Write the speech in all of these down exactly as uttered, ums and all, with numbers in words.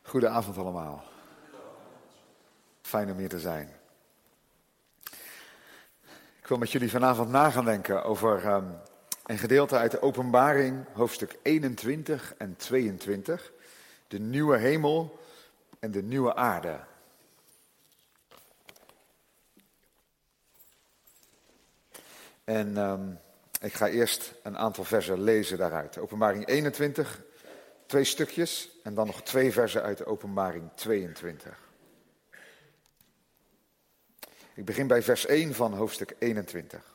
Goedenavond allemaal. Fijn om hier te zijn. Ik wil met jullie vanavond na gaan denken over um, een gedeelte uit de Openbaring, hoofdstuk eenentwintig en tweeëntwintig. De nieuwe hemel en de nieuwe aarde. En um, ik ga eerst een aantal versen lezen daaruit. Openbaring eenentwintig, twee stukjes en dan nog twee versen uit de Openbaring tweeëntwintig. Ik begin bij vers één van hoofdstuk eenentwintig.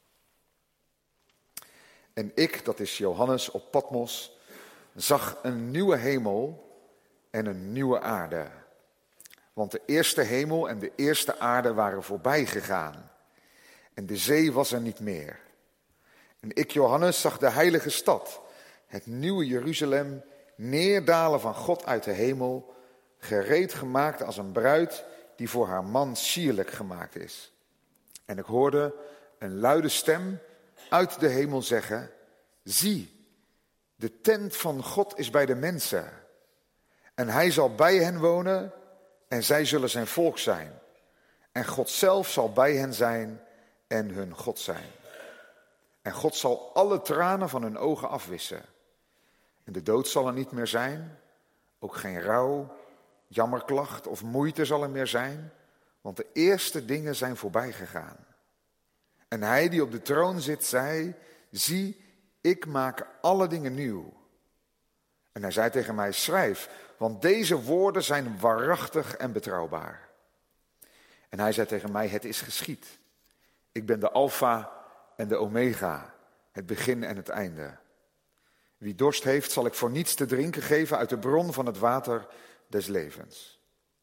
En ik, dat is Johannes op Patmos, zag een nieuwe hemel en een nieuwe aarde. Want de eerste hemel en de eerste aarde waren voorbij gegaan. En de zee was er niet meer. En ik, Johannes, zag de heilige stad, het nieuwe Jeruzalem, neerdalen van God uit de hemel, gereed gemaakt als een bruid die voor haar man sierlijk gemaakt is. En ik hoorde een luide stem uit de hemel zeggen: zie, de tent van God is bij de mensen. En hij zal bij hen wonen en zij zullen zijn volk zijn. En God zelf zal bij hen zijn en hun God zijn. En God zal alle tranen van hun ogen afwissen. En de dood zal er niet meer zijn, ook geen rouw, jammerklacht of moeite zal er meer zijn, want de eerste dingen zijn voorbij gegaan. En hij die op de troon zit, zei: zie, ik maak alle dingen nieuw. En hij zei tegen mij: schrijf, want deze woorden zijn waarachtig en betrouwbaar. En hij zei tegen mij: het is geschied. Ik ben de Alfa en de Omega, het begin en het einde. Wie dorst heeft, zal ik voor niets te drinken geven uit de bron van het water des levens.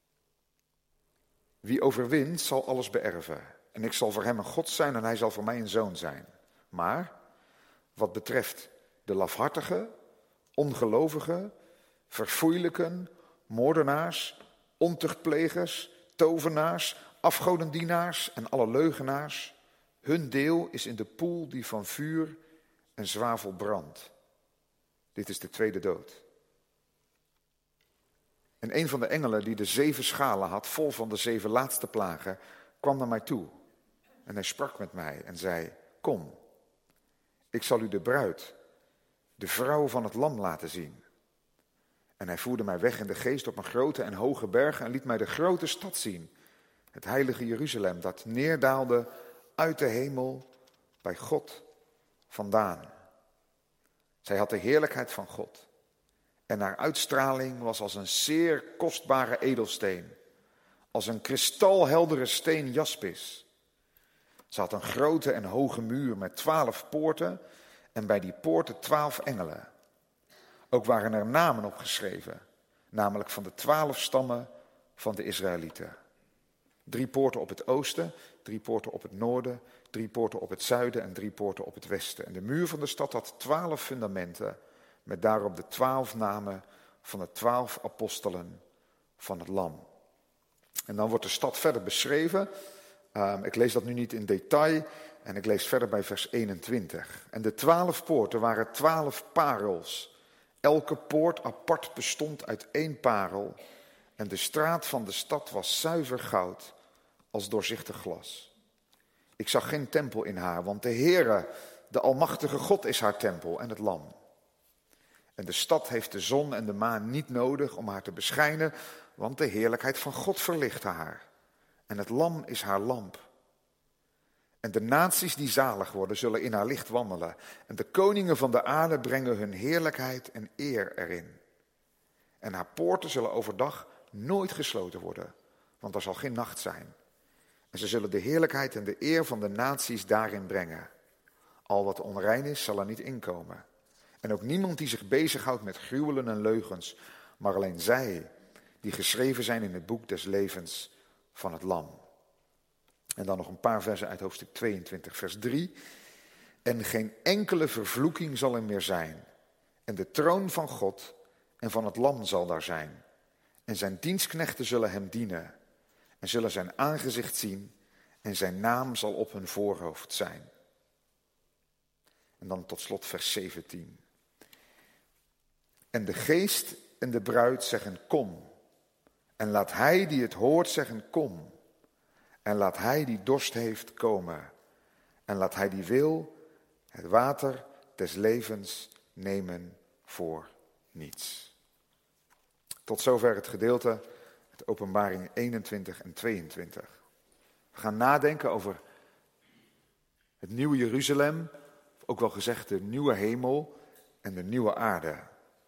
Wie overwint, zal alles beërven. En ik zal voor hem een God zijn en hij zal voor mij een zoon zijn. Maar wat betreft de lafhartigen, ongelovigen, verfoeilijken, moordenaars, ontuchtplegers, tovenaars, afgodendienaars en alle leugenaars, hun deel is in de poel die van vuur en zwavel brandt. Dit is de tweede dood. En een van de engelen die de zeven schalen had, vol van de zeven laatste plagen, kwam naar mij toe. En hij sprak met mij en zei: kom, ik zal u de bruid, de vrouw van het lam laten zien. En hij voerde mij weg in de geest op een grote en hoge berg en liet mij de grote stad zien, het heilige Jeruzalem, dat neerdaalde uit de hemel bij God vandaan. Zij had de heerlijkheid van God. En haar uitstraling was als een zeer kostbare edelsteen, als een kristalheldere steen jaspis. Ze had een grote en hoge muur met twaalf poorten en bij die poorten twaalf engelen. Ook waren er namen opgeschreven, namelijk van de twaalf stammen van de Israëlieten. Drie poorten op het oosten, drie poorten op het noorden, drie poorten op het zuiden en drie poorten op het westen. En de muur van de stad had twaalf fundamenten, met daarop de twaalf namen van de twaalf apostelen van het lam. En dan wordt de stad verder beschreven. Um, ik lees dat nu niet in detail en ik lees verder bij vers eenentwintig. En de twaalf poorten waren twaalf parels. Elke poort apart bestond uit één parel. En de straat van de stad was zuiver goud als doorzichtig glas. Ik zag geen tempel in haar, want de Heere, de Almachtige God, is haar tempel en het lam. En de stad heeft de zon en de maan niet nodig om haar te beschijnen, want de heerlijkheid van God verlicht haar. En het lam is haar lamp. En de naties die zalig worden, zullen in haar licht wandelen. En de koningen van de aarde brengen hun heerlijkheid en eer erin. En haar poorten zullen overdag nooit gesloten worden, want er zal geen nacht zijn. En ze zullen de heerlijkheid en de eer van de naties daarin brengen. Al wat onrein is, zal er niet inkomen. En ook niemand die zich bezighoudt met gruwelen en leugens, maar alleen zij die geschreven zijn in het boek des levens van het lam. En dan nog een paar versen uit hoofdstuk tweeëntwintig, vers drie. En geen enkele vervloeking zal er meer zijn. En de troon van God en van het lam zal daar zijn. En zijn dienstknechten zullen hem dienen. En zullen zijn aangezicht zien. En zijn naam zal op hun voorhoofd zijn. En dan tot slot vers zeventien. En de geest en de bruid zeggen: kom. En laat hij die het hoort zeggen, kom. En laat hij die dorst heeft komen. En laat hij die wil het water des levens nemen voor niets. Tot zover het gedeelte, het Openbaring eenentwintig en tweeëntwintig. We gaan nadenken over het nieuwe Jeruzalem, ook wel gezegd de nieuwe hemel en de nieuwe aarde.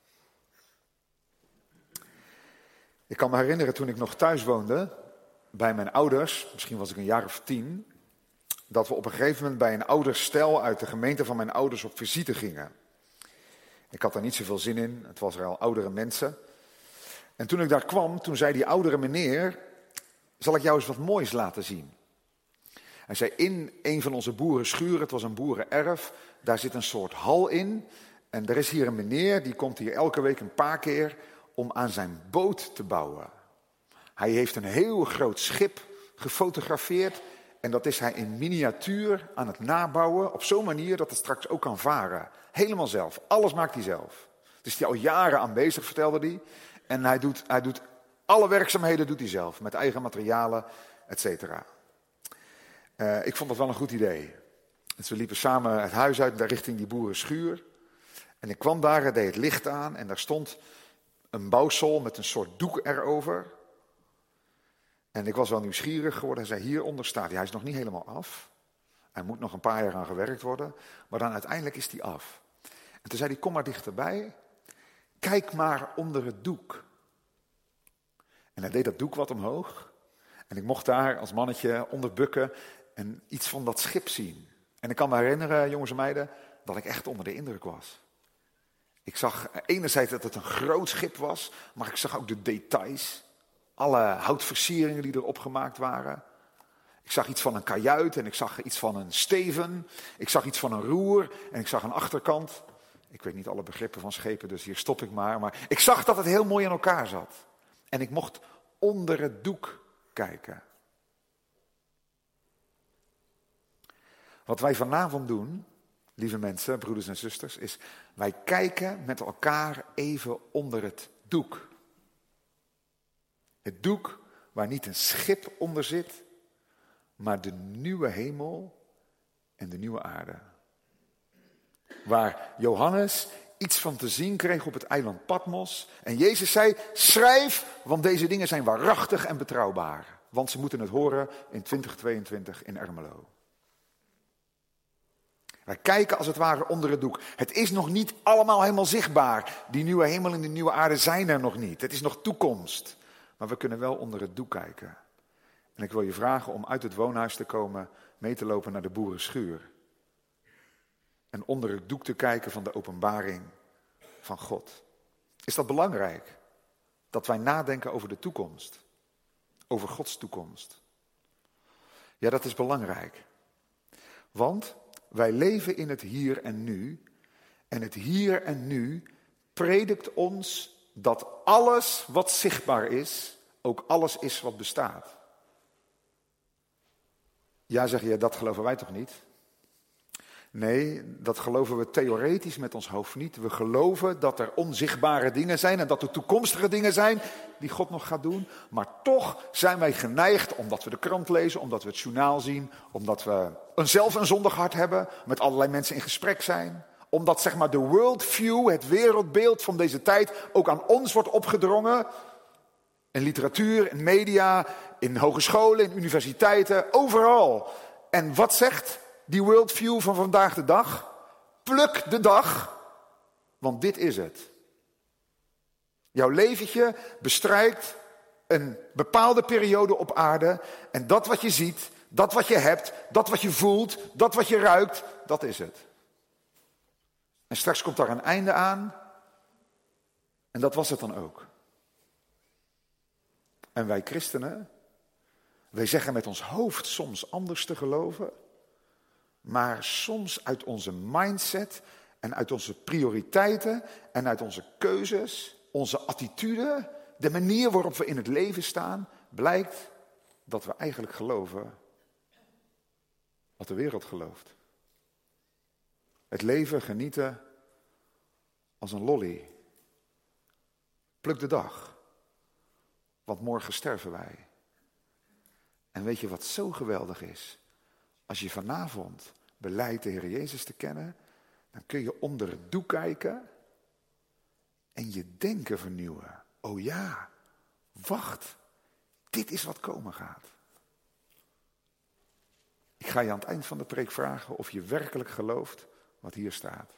Ik kan me herinneren toen ik nog thuis woonde, bij mijn ouders, misschien was ik een jaar of tien, dat we op een gegeven moment bij een ouder stel uit de gemeente van mijn ouders op visite gingen. Ik had daar niet zoveel zin in, het was er al oudere mensen. En toen ik daar kwam, toen zei die oudere meneer, zal ik jou eens wat moois laten zien. Hij zei, in een van onze boerenschuren, het was een boerenerf, daar zit een soort hal in. En er is hier een meneer, die komt hier elke week een paar keer om aan zijn boot te bouwen. Hij heeft een heel groot schip gefotografeerd en dat is hij in miniatuur aan het nabouwen op zo'n manier dat het straks ook kan varen. Helemaal zelf, alles maakt hij zelf. Dus hij is al jaren aan bezig, vertelde hij. En hij doet, hij doet alle werkzaamheden doet hij zelf, met eigen materialen, et cetera. Uh, ik vond dat wel een goed idee. Dus we liepen samen het huis uit richting die boerenschuur. En ik kwam daar, hij deed het licht aan en daar stond een bouwsel met een soort doek erover. En ik was wel nieuwsgierig geworden. Hij zei, hieronder staat hij. Hij is nog niet helemaal af. Er moet nog een paar jaar aan gewerkt worden. Maar dan uiteindelijk is hij af. En toen zei hij, kom maar dichterbij. Kijk maar onder het doek. En hij deed dat doek wat omhoog. En ik mocht daar als mannetje onder bukken en iets van dat schip zien. En ik kan me herinneren, jongens en meiden, dat ik echt onder de indruk was. Ik zag enerzijds dat het een groot schip was, maar ik zag ook de details. Alle houtversieringen die erop gemaakt waren. Ik zag iets van een kajuit en ik zag iets van een steven. Ik zag iets van een roer en ik zag een achterkant. Ik weet niet alle begrippen van schepen, dus hier stop ik maar. Maar ik zag dat het heel mooi in elkaar zat. En ik mocht onder het doek kijken. Wat wij vanavond doen, lieve mensen, broeders en zusters, is wij kijken met elkaar even onder het doek. Het doek waar niet een schip onder zit, maar de nieuwe hemel en de nieuwe aarde. Waar Johannes iets van te zien kreeg op het eiland Patmos. En Jezus zei, schrijf, want deze dingen zijn waarachtig en betrouwbaar. Want ze moeten het horen in twintig tweeëntwintig in Ermelo. Wij kijken als het ware onder het doek. Het is nog niet allemaal helemaal zichtbaar. Die nieuwe hemel en die nieuwe aarde zijn er nog niet. Het is nog toekomst. Maar we kunnen wel onder het doek kijken. En ik wil je vragen om uit het woonhuis te komen, mee te lopen naar de boerenschuur. En onder het doek te kijken van de openbaring van God. Is dat belangrijk? Dat wij nadenken over de toekomst. Over Gods toekomst. Ja, dat is belangrijk. Want wij leven in het hier en nu. En het hier en nu predikt ons dat alles wat zichtbaar is, ook alles is wat bestaat. Ja, zeg je, dat geloven wij toch niet? Nee, dat geloven we theoretisch met ons hoofd niet. We geloven dat er onzichtbare dingen zijn en dat er toekomstige dingen zijn die God nog gaat doen. Maar toch zijn wij geneigd, omdat we de krant lezen, omdat we het journaal zien, omdat we een, zelf een zondig hart hebben, met allerlei mensen in gesprek zijn. Omdat zeg maar de worldview, het wereldbeeld van deze tijd, ook aan ons wordt opgedrongen. In literatuur, in media, in hogescholen, in universiteiten, overal. En wat zegt die worldview van vandaag de dag? Pluk de dag, want dit is het. Jouw leventje bestrijkt een bepaalde periode op aarde. En dat wat je ziet, dat wat je hebt, dat wat je voelt, dat wat je ruikt, dat is het. En straks komt daar een einde aan. En dat was het dan ook. En wij christenen, wij zeggen met ons hoofd soms anders te geloven. Maar soms uit onze mindset en uit onze prioriteiten en uit onze keuzes, onze attitude, de manier waarop we in het leven staan, blijkt dat we eigenlijk geloven wat de wereld gelooft. Het leven genieten als een lolly. Pluk de dag. Want morgen sterven wij. En weet je wat zo geweldig is? Als je vanavond belijdt de Heer Jezus te kennen, dan kun je onder het doek kijken en je denken vernieuwen. Oh ja, wacht, dit is wat komen gaat. Ik ga je aan het eind van de preek vragen of je werkelijk gelooft wat hier staat.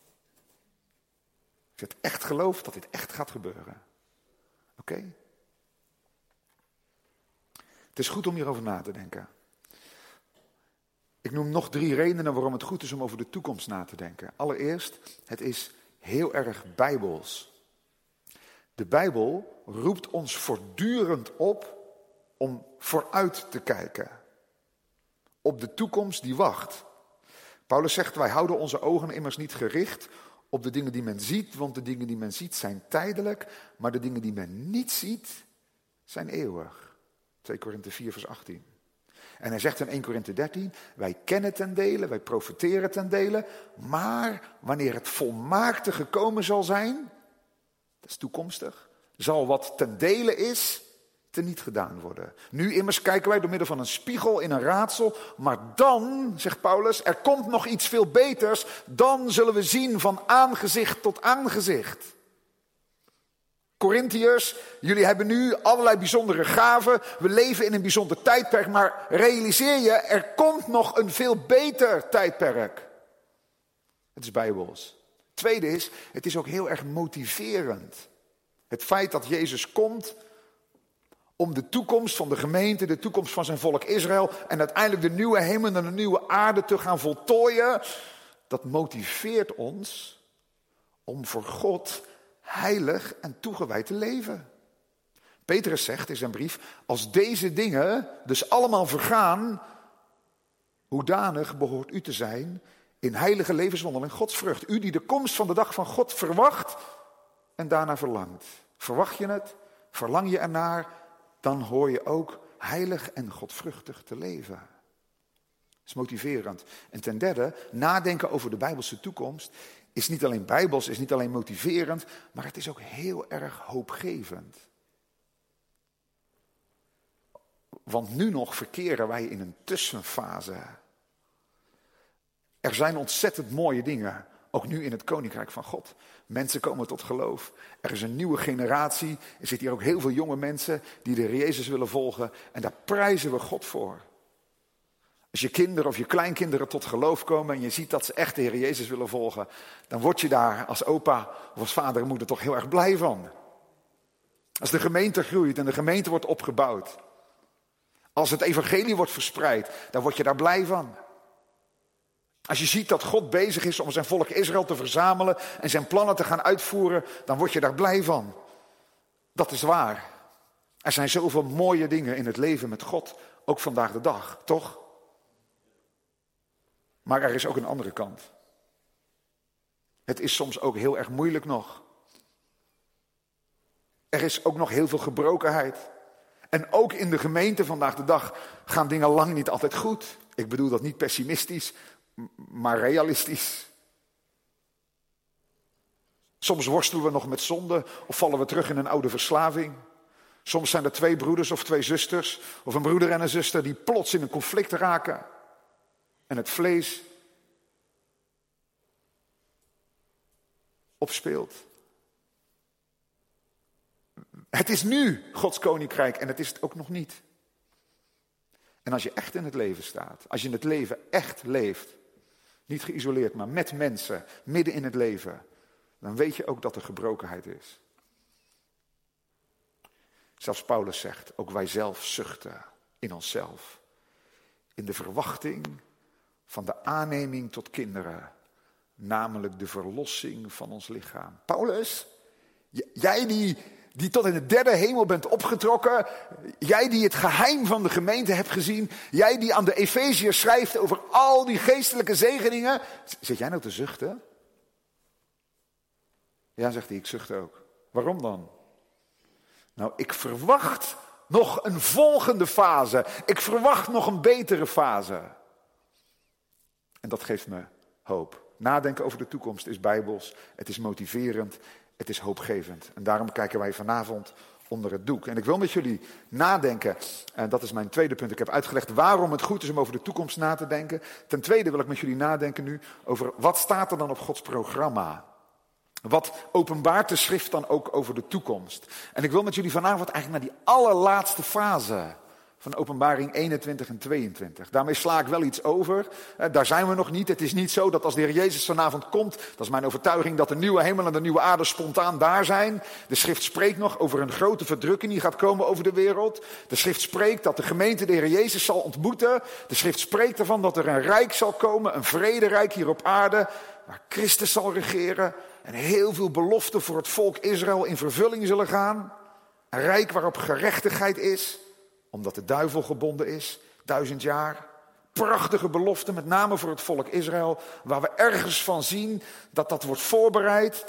Of je het echt gelooft dat dit echt gaat gebeuren. Oké? Okay? Het is goed om hierover na te denken. Ik noem nog drie redenen waarom het goed is om over de toekomst na te denken. Allereerst, het is heel erg bijbels. De Bijbel roept ons voortdurend op om vooruit te kijken. Op de toekomst die wacht. Paulus zegt, wij houden onze ogen immers niet gericht op de dingen die men ziet, want de dingen die men ziet zijn tijdelijk, maar de dingen die men niet ziet zijn eeuwig. twee Korinthe vier vers achttien. En hij zegt in één Korinthe dertien, wij kennen ten dele, wij profiteren ten dele, maar wanneer het volmaakte gekomen zal zijn, dat is toekomstig, zal wat ten dele is, teniet gedaan worden. Nu immers kijken wij door middel van een spiegel in een raadsel, maar dan, zegt Paulus, er komt nog iets veel beters, dan zullen we zien van aangezicht tot aangezicht. Korintiërs, jullie hebben nu allerlei bijzondere gaven, we leven in een bijzonder tijdperk, maar realiseer je, er komt nog een veel beter tijdperk. Het is bijbels. Tweede is, het is ook heel erg motiverend. Het feit dat Jezus komt om de toekomst van de gemeente, de toekomst van zijn volk Israël en uiteindelijk de nieuwe hemel en de nieuwe aarde te gaan voltooien, dat motiveert ons om voor God heilig en toegewijd te leven. Petrus zegt in zijn brief, als deze dingen dus allemaal vergaan, hoedanig behoort u te zijn in heilige levenswandeling Godsvrucht. U die de komst van de dag van God verwacht en daarna verlangt. Verwacht je het? Verlang je ernaar? Dan hoor je ook heilig en godvruchtig te leven. Dat is motiverend. En ten derde, nadenken over de Bijbelse toekomst is niet alleen bijbels, is niet alleen motiverend, maar het is ook heel erg hoopgevend. Want nu nog verkeren wij in een tussenfase. Er zijn ontzettend mooie dingen, ook nu in het Koninkrijk van God. Mensen komen tot geloof. Er is een nieuwe generatie. Er zitten hier ook heel veel jonge mensen die de Heer Jezus willen volgen. En daar prijzen we God voor. Als je kinderen of je kleinkinderen tot geloof komen en je ziet dat ze echt de Heer Jezus willen volgen, dan word je daar als opa of als vader en moeder toch heel erg blij van. Als de gemeente groeit en de gemeente wordt opgebouwd. Als het evangelie wordt verspreid, dan word je daar blij van. Als je ziet dat God bezig is om zijn volk Israël te verzamelen en zijn plannen te gaan uitvoeren, dan word je daar blij van. Dat is waar. Er zijn zoveel mooie dingen in het leven met God, ook vandaag de dag, toch? Maar er is ook een andere kant. Het is soms ook heel erg moeilijk nog. Er is ook nog heel veel gebrokenheid. En ook in de gemeente vandaag de dag gaan dingen lang niet altijd goed. Ik bedoel dat niet pessimistisch, maar realistisch. Soms worstelen we nog met zonde of vallen we terug in een oude verslaving. Soms zijn er twee broeders of twee zusters, of een broeder en een zuster die plots in een conflict raken. En het vlees opspeelt. Het is nu Gods koninkrijk en het is het ook nog niet. En als je echt in het leven staat, als je het leven echt leeft, niet geïsoleerd, maar met mensen, midden in het leven, dan weet je ook dat er gebrokenheid is. Zelfs Paulus zegt, ook wij zelf zuchten in onszelf. In de verwachting van de aanneming tot kinderen, namelijk de verlossing van ons lichaam. Paulus, j- jij die, die tot in de derde hemel bent opgetrokken, jij die het geheim van de gemeente hebt gezien, jij die aan de Efeziërs schrijft over al die geestelijke zegeningen, zit jij nou te zuchten? Ja, zegt hij, ik zucht ook. Waarom dan? Nou, ik verwacht nog een volgende fase. Ik verwacht nog een betere fase. En dat geeft me hoop. Nadenken over de toekomst is bijbels. Het is motiverend. Het is hoopgevend. En daarom kijken wij vanavond onder het doek. En ik wil met jullie nadenken, en dat is mijn tweede punt. Ik heb uitgelegd waarom het goed is om over de toekomst na te denken. Ten tweede wil ik met jullie nadenken nu over wat staat er dan op Gods programma. Wat openbaart de schrift dan ook over de toekomst? En ik wil met jullie vanavond eigenlijk naar die allerlaatste fase van Openbaring eenentwintig en tweeëntwintig. Daarmee sla ik wel iets over. Daar zijn we nog niet. Het is niet zo dat als de Heer Jezus vanavond komt, dat is mijn overtuiging, dat de nieuwe hemel en de nieuwe aarde spontaan daar zijn. De schrift spreekt nog over een grote verdrukking die gaat komen over de wereld. De schrift spreekt dat de gemeente de Heer Jezus zal ontmoeten. De schrift spreekt ervan dat er een rijk zal komen, een vrederijk hier op aarde, waar Christus zal regeren. En heel veel beloften voor het volk Israël in vervulling zullen gaan. Een rijk waarop gerechtigheid is, omdat de duivel gebonden is, duizend jaar. Prachtige beloften, met name voor het volk Israël, waar we ergens van zien dat dat wordt voorbereid.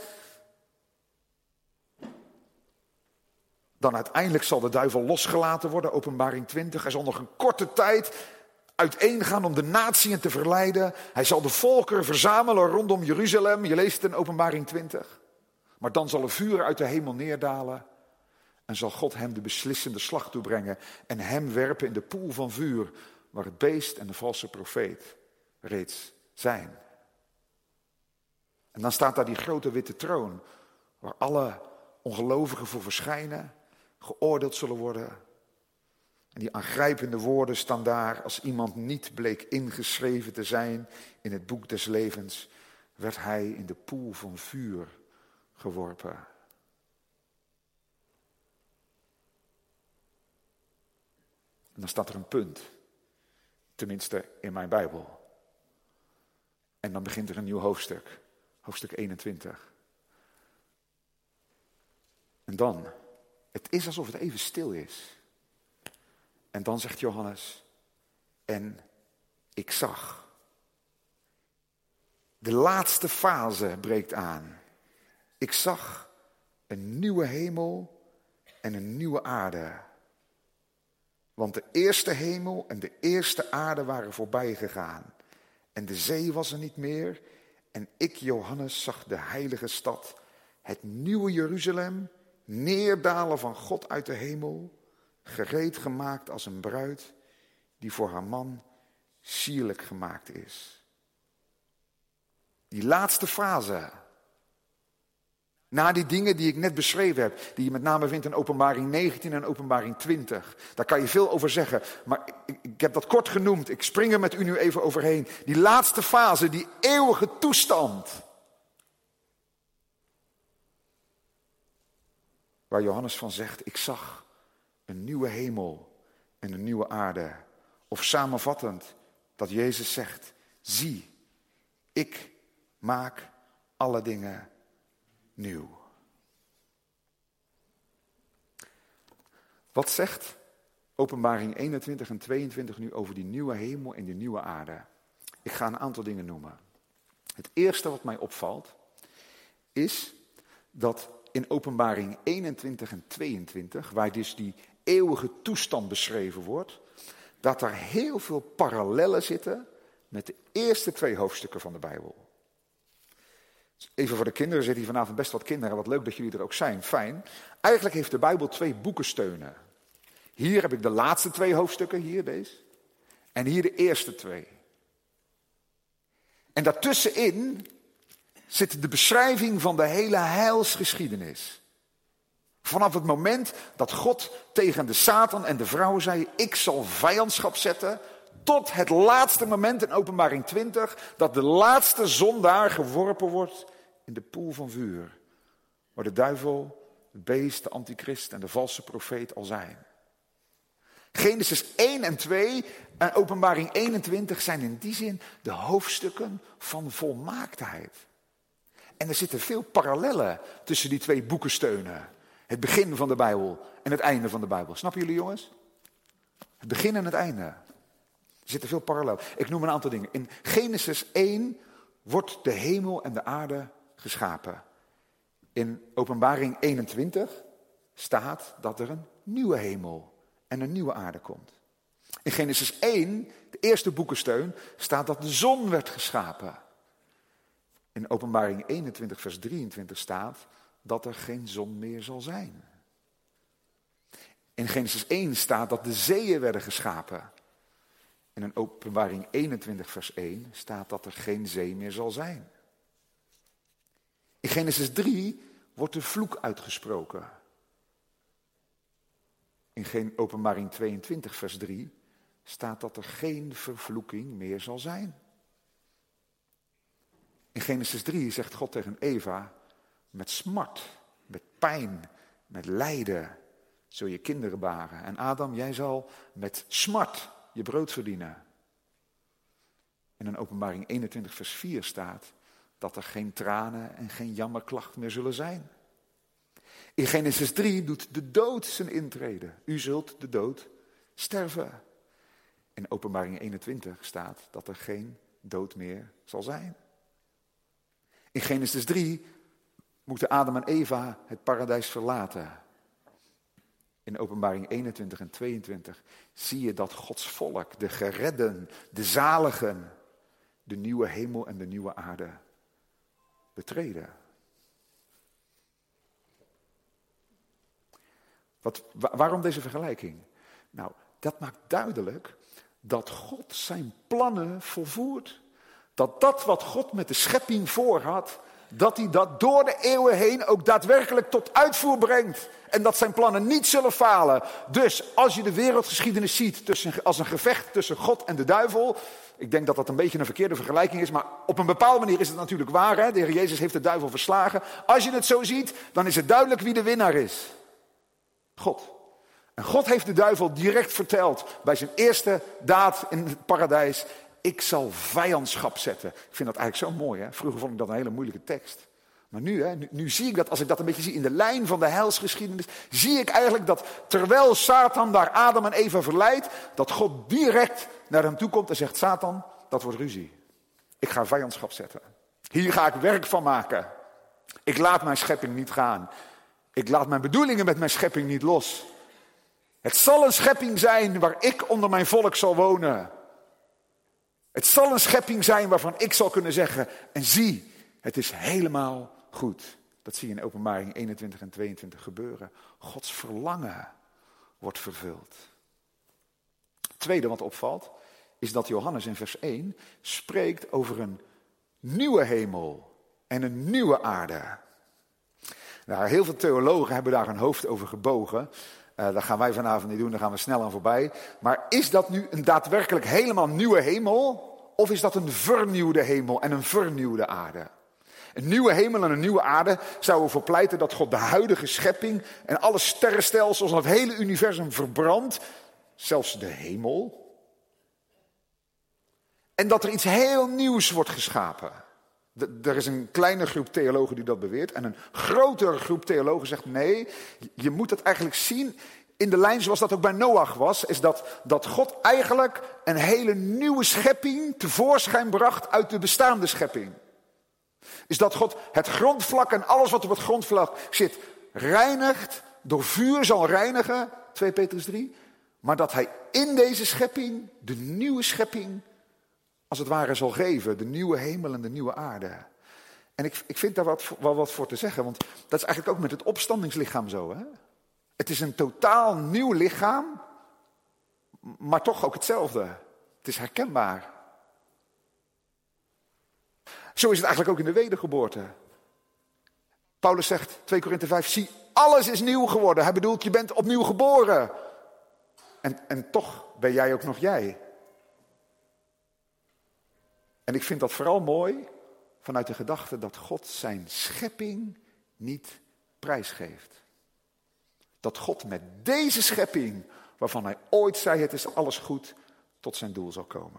Dan uiteindelijk zal de duivel losgelaten worden, Openbaring twintig. Hij zal nog een korte tijd uiteengaan om de natieën te verleiden. Hij zal de volkeren verzamelen rondom Jeruzalem. Je leest het in Openbaring twintig. Maar dan zal er vuur uit de hemel neerdalen. En zal God hem de beslissende slag toebrengen. En hem werpen in de poel van vuur. Waar het beest en de valse profeet reeds zijn. En dan staat daar die grote witte troon. Waar alle ongelovigen voor verschijnen. Geoordeeld zullen worden. En die aangrijpende woorden staan daar. Als iemand niet bleek ingeschreven te zijn in het boek des levens, werd hij in de poel van vuur geworpen. En dan staat er een punt. Tenminste in mijn Bijbel. En dan begint er een nieuw hoofdstuk. Hoofdstuk eenentwintig. En dan, het is alsof het even stil is. En dan zegt Johannes, en ik zag. De laatste fase breekt aan. Ik zag een nieuwe hemel en een nieuwe aarde. Want de eerste hemel en de eerste aarde waren voorbij gegaan. En de zee was er niet meer. En ik, Johannes, zag de heilige stad, het nieuwe Jeruzalem, neerdalen van God uit de hemel, gereed gemaakt als een bruid die voor haar man sierlijk gemaakt is. Die laatste fase, na die dingen die ik net beschreven heb, die je met name vindt in Openbaring negentien en Openbaring twintig. Daar kan je veel over zeggen, maar ik, ik heb dat kort genoemd. Ik spring er met u nu even overheen. Die laatste fase, die eeuwige toestand. Waar Johannes van zegt, ik zag een nieuwe hemel en een nieuwe aarde. Of samenvattend, dat Jezus zegt, zie, ik maak alle dingen nieuw. Wat zegt Openbaring eenentwintig en tweeëntwintig nu over die nieuwe hemel en die nieuwe aarde? Ik ga een aantal dingen noemen. Het eerste wat mij opvalt is dat in Openbaring eenentwintig en tweeëntwintig, waar dus die eeuwige toestand beschreven wordt, dat er heel veel parallellen zitten met de eerste twee hoofdstukken van de Bijbel. Even voor de kinderen, er zitten hier vanavond best wat kinderen. Wat leuk dat jullie er ook zijn, fijn. Eigenlijk heeft de Bijbel twee boekensteunen. Hier heb ik de laatste twee hoofdstukken, hier deze. En hier de eerste twee. En daartussenin zit de beschrijving van de hele heilsgeschiedenis. Vanaf het moment dat God tegen de Satan en de vrouw zei, ik zal vijandschap zetten, tot het laatste moment in Openbaring twintig, dat de laatste zondaar geworpen wordt in de poel van vuur. Waar de duivel, het beest, de antichrist en de valse profeet al zijn. Genesis één en twee en Openbaring eenentwintig zijn in die zin de hoofdstukken van volmaaktheid. En er zitten veel parallellen tussen die twee boekensteunen. Het begin van de Bijbel en het einde van de Bijbel. Snappen jullie, jongens? Het begin en het einde. Er zitten veel parallellen. Ik noem een aantal dingen. In Genesis één wordt de hemel en de aarde geschapen. In Openbaring eenentwintig staat dat er een nieuwe hemel en een nieuwe aarde komt. In Genesis één, de eerste boekensteun, staat dat de zon werd geschapen. In Openbaring eenentwintig vers drieëntwintig staat dat er geen zon meer zal zijn. In Genesis één staat dat de zeeën werden geschapen. En in Openbaring eenentwintig vers één staat dat er geen zee meer zal zijn. In Genesis drie wordt de vloek uitgesproken. In Openbaring tweeëntwintig vers drie staat dat er geen vervloeking meer zal zijn. In Genesis drie zegt God tegen Eva, met smart, met pijn, met lijden zul je kinderen baren. En Adam, jij zal met smart je brood verdienen. En in Openbaring eenentwintig vers vier staat dat er geen tranen en geen jammerklacht meer zullen zijn. In Genesis drie doet de dood zijn intrede. U zult de dood sterven. In Openbaring eenentwintig staat dat er geen dood meer zal zijn. In Genesis drie moeten Adam en Eva het paradijs verlaten. In Openbaring eenentwintig en tweeëntwintig zie je dat Gods volk, de geredden, de zaligen, de nieuwe hemel en de nieuwe aarde betreden. Wat, waarom deze vergelijking? Nou, dat maakt duidelijk dat God zijn plannen volvoert. Dat dat wat God met de schepping voorhad, dat hij dat door de eeuwen heen ook daadwerkelijk tot uitvoer brengt. En dat zijn plannen niet zullen falen. Dus als je de wereldgeschiedenis ziet tussen, als een gevecht tussen God en de duivel. Ik denk dat dat een beetje een verkeerde vergelijking is, maar op een bepaalde manier is het natuurlijk waar. Hè? De Heer Jezus heeft de duivel verslagen. Als je het zo ziet, dan is het duidelijk wie de winnaar is. God. En God heeft de duivel direct verteld bij zijn eerste daad in het paradijs. Ik zal vijandschap zetten. Ik vind dat eigenlijk zo mooi. Hè? Vroeger vond ik dat een hele moeilijke tekst. Maar nu, hè, nu, nu zie ik dat, als ik dat een beetje zie in de lijn van de heilsgeschiedenis, zie ik eigenlijk dat terwijl Satan daar Adam en Eva verleidt, dat God direct naar hem toe komt en zegt, Satan, dat wordt ruzie. Ik ga vijandschap zetten. Hier ga ik werk van maken. Ik laat mijn schepping niet gaan. Ik laat mijn bedoelingen met mijn schepping niet los. Het zal een schepping zijn waar ik onder mijn volk zal wonen. Het zal een schepping zijn waarvan ik zal kunnen zeggen, en zie, het is helemaal goed. Dat zie je in Openbaring eenentwintig en tweeëntwintig gebeuren. Gods verlangen wordt vervuld. Het tweede wat opvalt, is dat Johannes in vers één spreekt over een nieuwe hemel en een nieuwe aarde. Nou, heel veel theologen hebben daar hun hoofd over gebogen. Uh, dat gaan wij vanavond niet doen, daar gaan we snel aan voorbij. Maar is dat nu een daadwerkelijk helemaal nieuwe hemel? Of is dat een vernieuwde hemel en een vernieuwde aarde? Een nieuwe hemel en een nieuwe aarde zou ervoor pleiten dat God de huidige schepping en alle sterrenstelsels en het hele universum verbrandt. Zelfs de hemel. En dat er iets heel nieuws wordt geschapen. Er is een kleine groep theologen die dat beweert. En een grotere groep theologen zegt nee, je moet het eigenlijk zien in de lijn zoals dat ook bij Noach was. Is dat, dat God eigenlijk een hele nieuwe schepping tevoorschijn bracht uit de bestaande schepping. Is dat God het grondvlak en alles wat op het grondvlak zit reinigt, door vuur zal reinigen, twee Petrus drie. Maar dat hij in deze schepping, de nieuwe schepping, als het ware zal geven, de nieuwe hemel en de nieuwe aarde. En ik, ik vind daar wat, wel wat voor te zeggen, want dat is eigenlijk ook met het opstandingslichaam zo. Hè? Het is een totaal nieuw lichaam, maar toch ook hetzelfde. Het is herkenbaar. Zo is het eigenlijk ook in de wedergeboorte. Paulus zegt, twee Korinthe vijf, zie, alles is nieuw geworden. Hij bedoelt, je bent opnieuw geboren. En, en toch ben jij ook nog jij. En ik vind dat vooral mooi vanuit de gedachte dat God zijn schepping niet prijsgeeft. Dat God met deze schepping, waarvan hij ooit zei het is alles goed, tot zijn doel zal komen.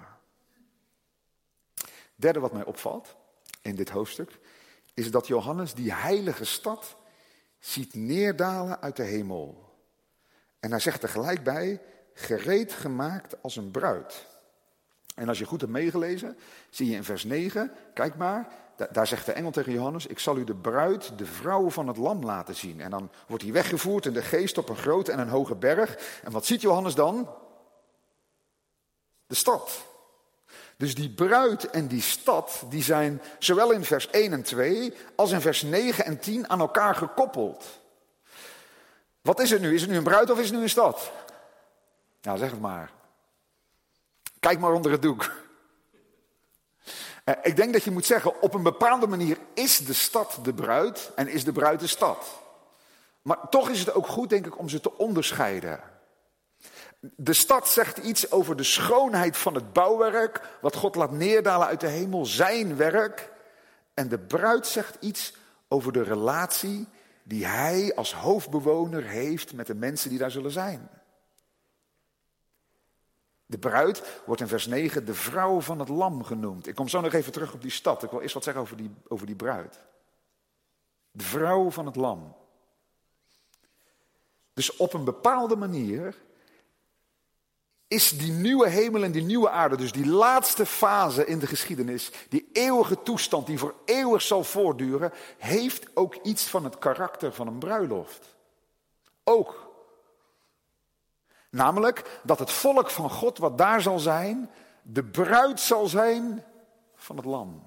Derde wat mij opvalt in dit hoofdstuk, is dat Johannes die heilige stad ziet neerdalen uit de hemel. En hij zegt er gelijk bij, gereed gemaakt als een bruid. En als je goed hebt meegelezen, zie je in vers negen, kijk maar, daar zegt de engel tegen Johannes, ik zal u de bruid, de vrouw van het lam laten zien. En dan wordt hij weggevoerd in de geest op een grote en een hoge berg. En wat ziet Johannes dan? De stad. Dus die bruid en die stad, die zijn zowel in vers één en twee als in vers negen en tien aan elkaar gekoppeld. Wat is het nu? Is het nu een bruid of is het nu een stad? Nou, zeg het maar. Kijk maar onder het doek. Ik denk dat je moet zeggen, op een bepaalde manier is de stad de bruid en is de bruid de stad. Maar toch is het ook goed, denk ik, om ze te onderscheiden. De stad zegt iets over de schoonheid van het bouwwerk, wat God laat neerdalen uit de hemel, zijn werk. En de bruid zegt iets over de relatie die hij als hoofdbewoner heeft met de mensen die daar zullen zijn. De bruid wordt in vers negen de vrouw van het lam genoemd. Ik kom zo nog even terug op die stad. Ik wil eerst wat zeggen over die, over die bruid. De vrouw van het lam. Dus op een bepaalde manier is die nieuwe hemel en die nieuwe aarde, dus die laatste fase in de geschiedenis, die eeuwige toestand die voor eeuwig zal voortduren, heeft ook iets van het karakter van een bruiloft. Ook. Namelijk dat het volk van God wat daar zal zijn, de bruid zal zijn van het lam.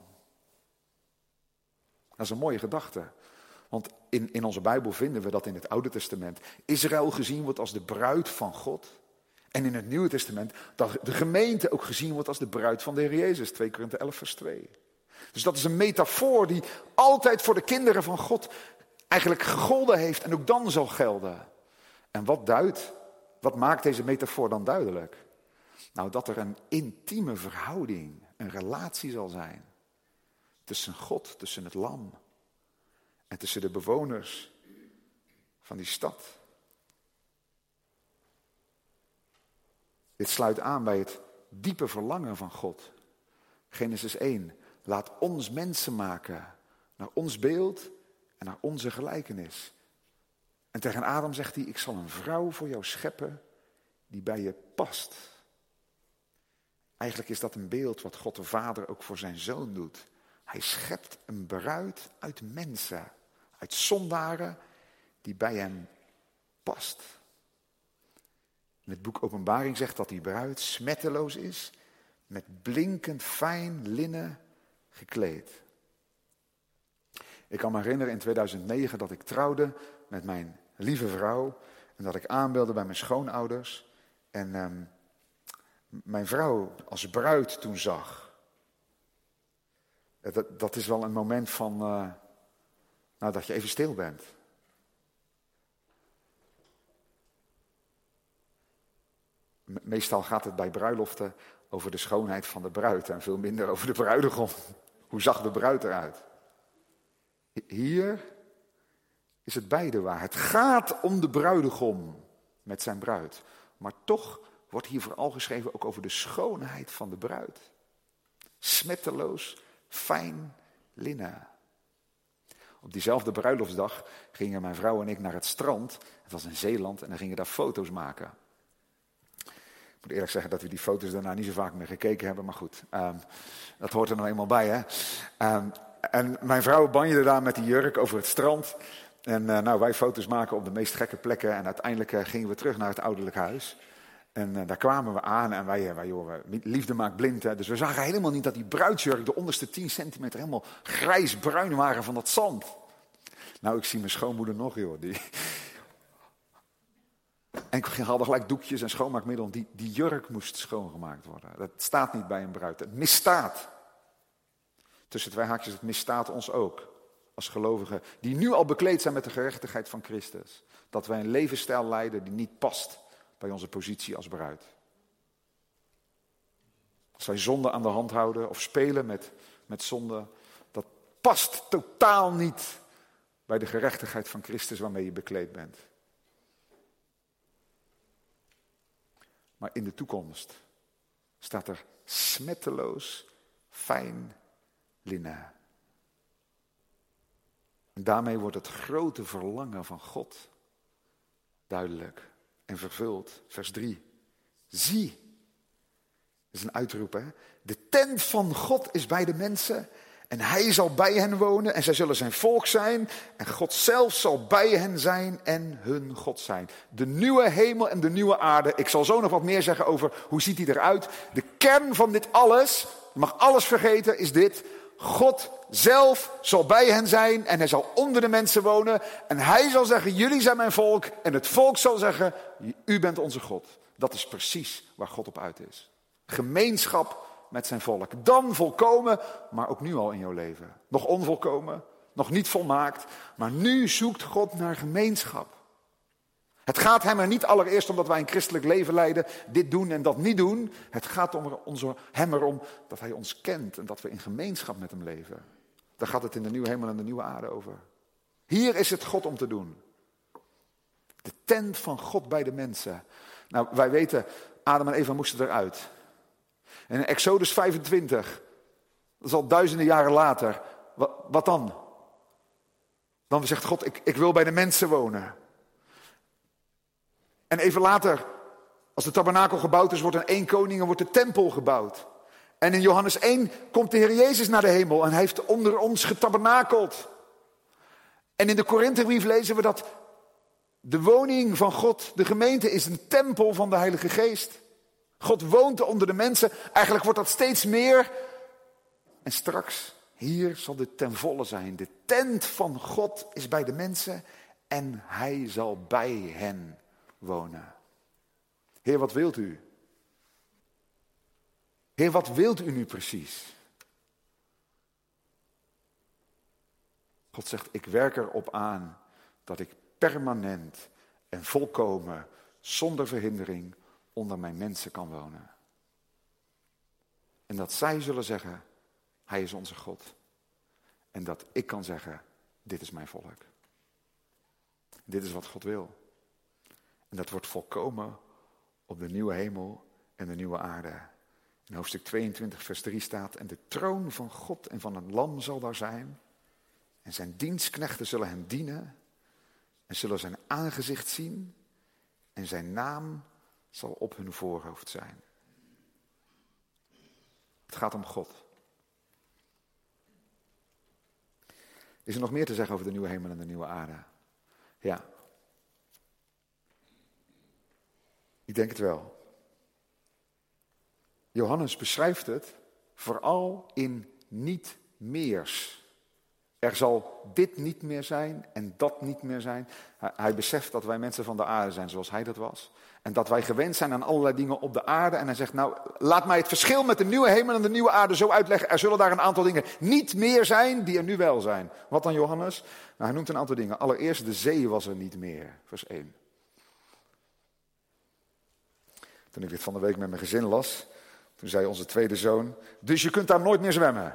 Dat is een mooie gedachte. Want in, in onze Bijbel vinden we dat in het Oude Testament Israël gezien wordt als de bruid van God. En in het Nieuwe Testament dat de gemeente ook gezien wordt als de bruid van de Heer Jezus. twee Korinthe elf vers twee. Dus dat is een metafoor die altijd voor de kinderen van God eigenlijk gegolden heeft en ook dan zal gelden. En wat duidt, wat maakt deze metafoor dan duidelijk? Nou, dat er een intieme verhouding, een relatie zal zijn tussen God, tussen het lam en tussen de bewoners van die stad. Dit sluit aan bij het diepe verlangen van God. Genesis één. Laat ons mensen maken naar ons beeld en naar onze gelijkenis. En tegen Adam zegt hij, ik zal een vrouw voor jou scheppen die bij je past. Eigenlijk is dat een beeld wat God de Vader ook voor zijn zoon doet. Hij schept een bruid uit mensen, uit zondaren die bij hem past. In het boek Openbaring zegt dat die bruid smetteloos is, met blinkend fijn linnen gekleed. Ik kan me herinneren in tweeduizend negen dat ik trouwde met mijn lieve vrouw en dat ik aanbelde bij mijn schoonouders. En um, mijn vrouw als bruid toen zag. Dat, dat is wel een moment van, uh, nou, dat je even stil bent. Meestal gaat het bij bruiloften over de schoonheid van de bruid en veel minder over de bruidegom. Hoe zag de bruid eruit? Hier is het beide waar. Het gaat om de bruidegom met zijn bruid. Maar toch wordt hier vooral geschreven ook over de schoonheid van de bruid. Smetteloos, fijn linnen. Op diezelfde bruiloftsdag gingen mijn vrouw en ik naar het strand. Het was in Zeeland en dan gingen daar foto's maken. Ik moet eerlijk zeggen dat we die foto's daarna niet zo vaak meer gekeken hebben. Maar goed, um, dat hoort er nou eenmaal bij. Hè? Um, en mijn vrouw banjerde daar met die jurk over het strand. En uh, nou, wij foto's maken op de meest gekke plekken. En uiteindelijk uh, gingen we terug naar het ouderlijk huis. En uh, daar kwamen we aan en wij, wij joh, liefde maakt blind. Hè? Dus we zagen helemaal niet dat die bruidsjurk, de onderste tien centimeter, helemaal grijs-bruin waren van dat zand. Nou, ik zie mijn schoonmoeder nog, joh. Die... En ik haalde gelijk doekjes en schoonmaakmiddel. Die, die jurk moest schoongemaakt worden. Dat staat niet bij een bruid. Het misstaat. Tussen twee haakjes, het misstaat ons ook. Als gelovigen die nu al bekleed zijn met de gerechtigheid van Christus. Dat wij een levensstijl leiden die niet past bij onze positie als bruid. Als wij zonde aan de hand houden of spelen met, met zonde. Dat past totaal niet bij de gerechtigheid van Christus waarmee je bekleed bent. Maar in de toekomst staat er smetteloos, fijn linnen. En daarmee wordt het grote verlangen van God duidelijk en vervuld. Vers drie. Zie, dat is een uitroep, hè? De tent van God is bij de mensen en hij zal bij hen wonen en zij zullen zijn volk zijn. En God zelf zal bij hen zijn en hun God zijn. De nieuwe hemel en de nieuwe aarde. Ik zal zo nog wat meer zeggen over hoe ziet die eruit. De kern van dit alles, je mag alles vergeten, is dit. God zelf zal bij hen zijn en hij zal onder de mensen wonen. En hij zal zeggen, jullie zijn mijn volk. En het volk zal zeggen, u bent onze God. Dat is precies waar God op uit is. Gemeenschap met zijn volk. Dan volkomen, maar ook nu al in jouw leven. Nog onvolkomen, nog niet volmaakt. Maar nu zoekt God naar gemeenschap. Het gaat hem er niet allereerst om dat wij een christelijk leven leiden, dit doen en dat niet doen. Het gaat om onze, hem erom dat hij ons kent en dat we in gemeenschap met hem leven. Daar gaat het in de nieuwe hemel en de nieuwe aarde over. Hier is het God om te doen. De tent van God bij de mensen. Nou, wij weten, Adam en Eva moesten eruit. En in Exodus vijfentwintig, dat is al duizenden jaren later, wat, wat dan? Dan zegt God, ik, ik wil bij de mensen wonen. En even later, als de tabernakel gebouwd is, wordt een één koning en wordt de tempel gebouwd. En in Johannes één komt de Heer Jezus naar de hemel en hij heeft onder ons getabernakeld. En in de Korinthebrief lezen we dat de woning van God, de gemeente, is een tempel van de Heilige Geest. God woont onder de mensen. Eigenlijk wordt dat steeds meer. En straks, hier zal dit ten volle zijn. De tent van God is bij de mensen en hij zal bij hen wonen. Heer, wat wilt u? Heer, wat wilt u nu precies? God zegt, ik werk erop aan dat ik permanent en volkomen, zonder verhindering, onder mijn mensen kan wonen. En dat zij zullen zeggen, hij is onze God. En dat ik kan zeggen, dit is mijn volk. Dit is wat God wil. En dat wordt volkomen op de nieuwe hemel en de nieuwe aarde. In hoofdstuk tweeëntwintig vers drie staat, en de troon van God en van een lam zal daar zijn. En zijn dienstknechten zullen hem dienen. En zullen zijn aangezicht zien. En zijn naam zal op hun voorhoofd zijn. Het gaat om God. Is er nog meer te zeggen over de nieuwe hemel en de nieuwe aarde? Ja. Ik denk het wel. Johannes beschrijft het vooral in niet-meers. Er zal dit niet meer zijn en dat niet meer zijn. Hij, hij beseft dat wij mensen van de aarde zijn zoals hij dat was. En dat wij gewend zijn aan allerlei dingen op de aarde. En hij zegt, nou, laat mij het verschil met de nieuwe hemel en de nieuwe aarde zo uitleggen. Er zullen daar een aantal dingen niet meer zijn die er nu wel zijn. Wat dan Johannes? Nou, hij noemt een aantal dingen. Allereerst, de zee was er niet meer. Vers één. Toen ik dit van de week met mijn gezin las, toen zei onze tweede zoon, dus je kunt daar nooit meer zwemmen.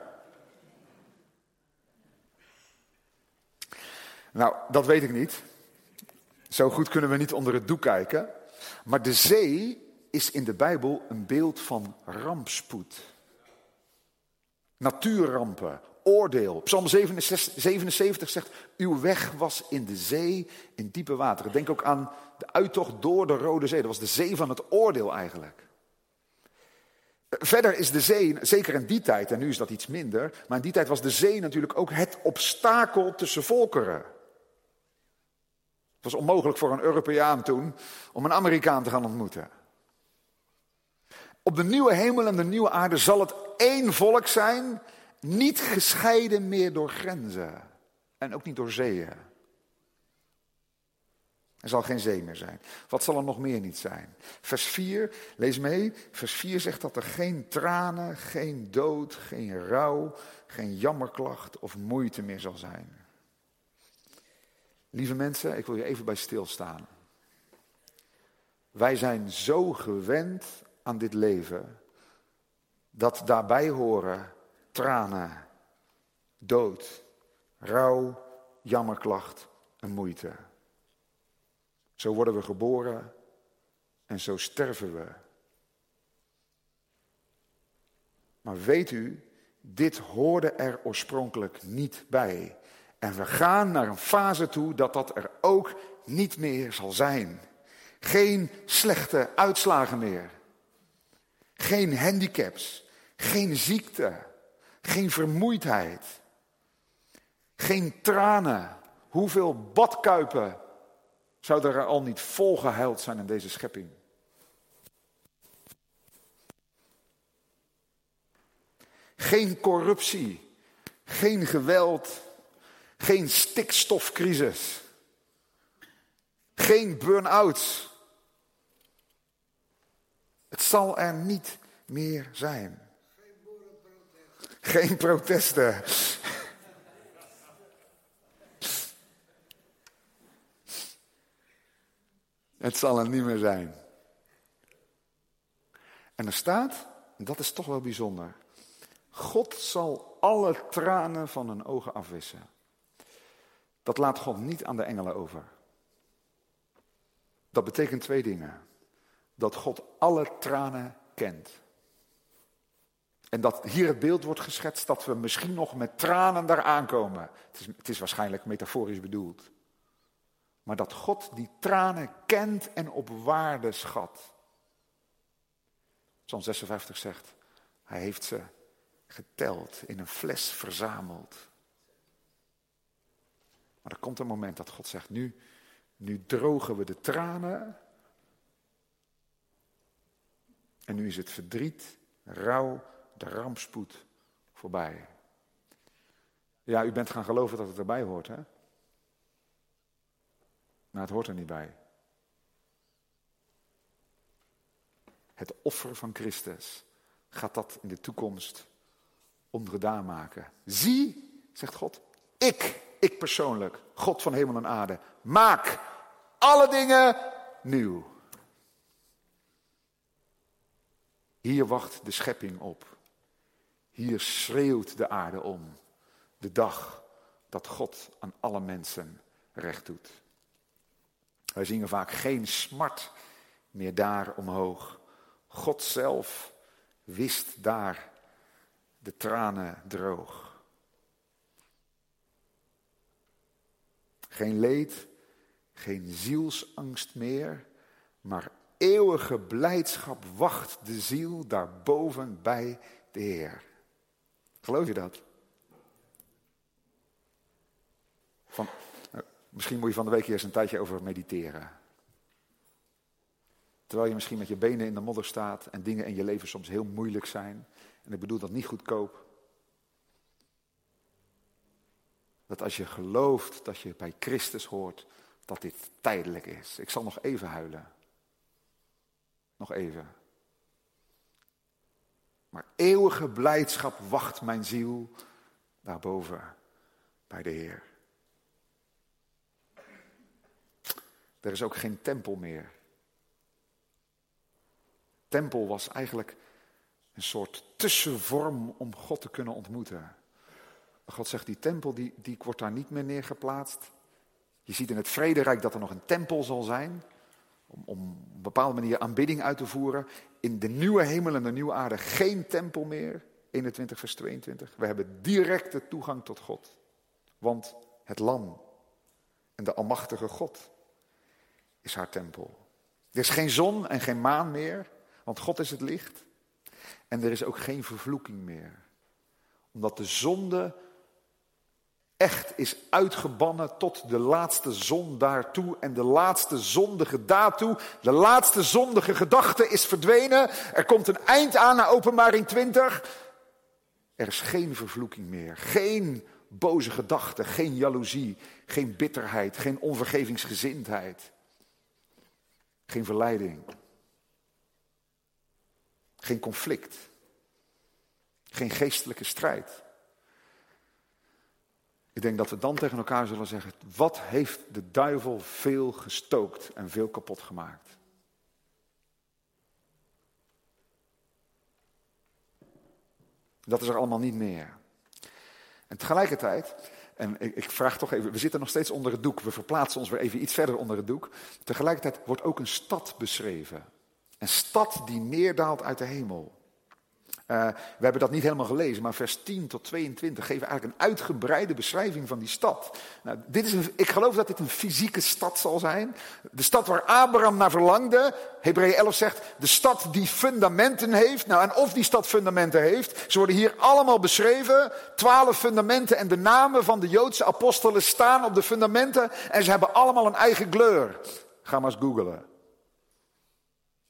Nou, dat weet ik niet. Zo goed kunnen we niet onder het doek kijken. Maar de zee is in de Bijbel een beeld van rampspoed. Natuurrampen, oordeel. Psalm zevenenzeventig zegt, uw weg was in de zee, in diepe wateren. Denk ook aan de uittocht door de Rode Zee. Dat was de zee van het oordeel eigenlijk. Verder is de zee, zeker in die tijd, en nu is dat iets minder, maar in die tijd was de zee natuurlijk ook het obstakel tussen volkeren. Het was onmogelijk voor een Europeaan toen om een Amerikaan te gaan ontmoeten. Op de nieuwe hemel en de nieuwe aarde zal het één volk zijn, niet gescheiden meer door grenzen en ook niet door zeeën. Er zal geen zee meer zijn. Wat zal er nog meer niet zijn? Vers vier, lees mee. Vers vier zegt dat er geen tranen, geen dood, geen rouw, geen jammerklacht of moeite meer zal zijn. Lieve mensen, ik wil je even bij stilstaan. Wij zijn zo gewend aan dit leven, dat daarbij horen tranen, dood, rouw, jammerklacht en moeite. Zo worden we geboren en zo sterven we. Maar weet u, dit hoorde er oorspronkelijk niet bij. En we gaan naar een fase toe dat dat er ook niet meer zal zijn. Geen slechte uitslagen meer. Geen handicaps. Geen ziekte. Geen vermoeidheid. Geen tranen. Hoeveel badkuipen zouden er al niet volgehuild zijn in deze schepping? Geen corruptie. Geen geweld. Geen stikstofcrisis. Geen burn-outs. Het zal er niet meer zijn. Geen protesten. Het zal er niet meer zijn. En er staat, en dat is toch wel bijzonder. God zal alle tranen van hun ogen afwissen. Dat laat God niet aan de engelen over. Dat betekent twee dingen. Dat God alle tranen kent. En dat hier het beeld wordt geschetst dat we misschien nog met tranen daar aankomen. Het is, het is waarschijnlijk metaforisch bedoeld. Maar dat God die tranen kent en op waarde schat. Psalm zesenvijftig zegt, hij heeft ze geteld, in een fles verzameld. Maar er komt een moment dat God zegt, nu, nu drogen we de tranen. En nu is het verdriet, rouw, de rampspoed voorbij. Ja, u bent gaan geloven dat het erbij hoort, hè? Maar het hoort er niet bij. Het offer van Christus gaat dat in de toekomst ongedaan maken. Zie, zegt God, ik, ik persoonlijk, God van hemel en aarde, maak alle dingen nieuw. Hier wacht de schepping op. Hier schreeuwt de aarde om. De dag dat God aan alle mensen recht doet. Wij zingen vaak geen smart meer daar omhoog. God zelf wist daar de tranen droog. Geen leed, geen zielsangst meer, maar eeuwige blijdschap wacht de ziel daarboven bij de Heer. Geloof je dat? Van, nou, misschien moet je van de week eerst een tijdje over mediteren. Terwijl je misschien met je benen in de modder staat en dingen in je leven soms heel moeilijk zijn. En ik bedoel dat niet goedkoop. Dat als je gelooft dat je bij Christus hoort, dat dit tijdelijk is. Ik zal nog even huilen. Nog even. Maar eeuwige blijdschap wacht mijn ziel daarboven bij de Heer. Er is ook geen tempel meer. Tempel was eigenlijk een soort tussenvorm om God te kunnen ontmoeten. God zegt, die tempel die, die wordt daar niet meer neergeplaatst. Je ziet in het vrederijk dat er nog een tempel zal zijn. Om, om op een bepaalde manier aanbidding uit te voeren. In de nieuwe hemel en de nieuwe aarde geen tempel meer. eenentwintig vers tweeëntwintig. We hebben directe toegang tot God. Want het lam en de almachtige God is haar tempel. Er is geen zon en geen maan meer. Want God is het licht. En er is ook geen vervloeking meer. Omdat de zonde echt is uitgebannen tot de laatste zon daartoe. En de laatste zondige daartoe. De laatste zondige gedachte is verdwenen. Er komt een eind aan naar Openbaring twintig. Er is geen vervloeking meer. Geen boze gedachten. Geen jaloezie. Geen bitterheid. Geen onvergevingsgezindheid. Geen verleiding. Geen conflict. Geen geestelijke strijd. Ik denk dat we dan tegen elkaar zullen zeggen, wat heeft de duivel veel gestookt en veel kapot gemaakt? Dat is er allemaal niet meer. En tegelijkertijd, en ik, ik vraag toch even, we zitten nog steeds onder het doek, we verplaatsen ons weer even iets verder onder het doek. Tegelijkertijd wordt ook een stad beschreven. Een stad die neerdaalt uit de hemel. Uh, we hebben dat niet helemaal gelezen, maar vers tien tot tweeëntwintig geven eigenlijk een uitgebreide beschrijving van die stad. Nou, dit is een, ik geloof dat dit een fysieke stad zal zijn. De stad waar Abraham naar verlangde. Hebreeën elf zegt, de stad die fundamenten heeft. Nou, en of die stad fundamenten heeft, ze worden hier allemaal beschreven. Twaalf fundamenten en de namen van de Joodse apostelen staan op de fundamenten. En ze hebben allemaal een eigen kleur. Ga maar eens googlen.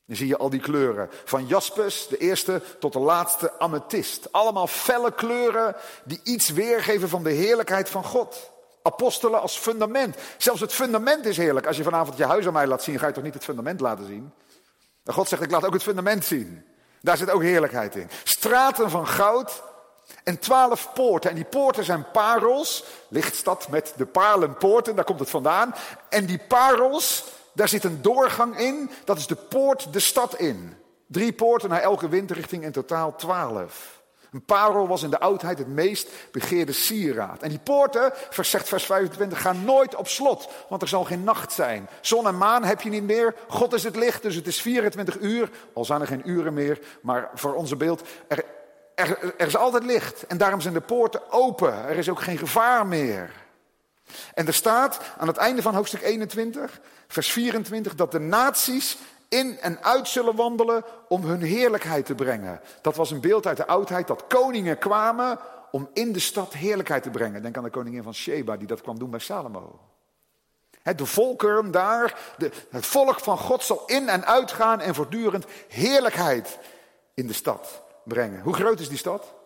Dan zie je al die kleuren. Van jaspis, de eerste, tot de laatste amethyst. Allemaal felle kleuren die iets weergeven van de heerlijkheid van God. Apostelen als fundament. Zelfs het fundament is heerlijk. Als je vanavond je huis aan mij laat zien, ga je toch niet het fundament laten zien? En God zegt, ik laat ook het fundament zien. Daar zit ook heerlijkheid in. Straten van goud en twaalf poorten. En die poorten zijn parels. Lichtstad met de paarlenpoorten, daar komt het vandaan. En die parels, daar zit een doorgang in. Dat is de poort de stad in. Drie poorten naar elke windrichting, in totaal twaalf. Een parel was in de oudheid het meest begeerde sieraad. En die poorten, vers zegt vers vijfentwintig, gaan nooit op slot. Want er zal geen nacht zijn. Zon en maan heb je niet meer. God is het licht, dus het is vierentwintig uur. Al zijn er geen uren meer, maar voor onze beeld, er, er, er is altijd licht. En daarom zijn de poorten open. Er is ook geen gevaar meer. En er staat aan het einde van hoofdstuk eenentwintig, vers vierentwintig, dat de naties in en uit zullen wandelen om hun heerlijkheid te brengen. Dat was een beeld uit de oudheid, dat koningen kwamen om in de stad heerlijkheid te brengen. Denk aan de koningin van Sheba die dat kwam doen bij Salomo. De volkeren daar, de, het volk van God zal in en uitgaan en voortdurend heerlijkheid in de stad brengen. Hoe groot is die stad?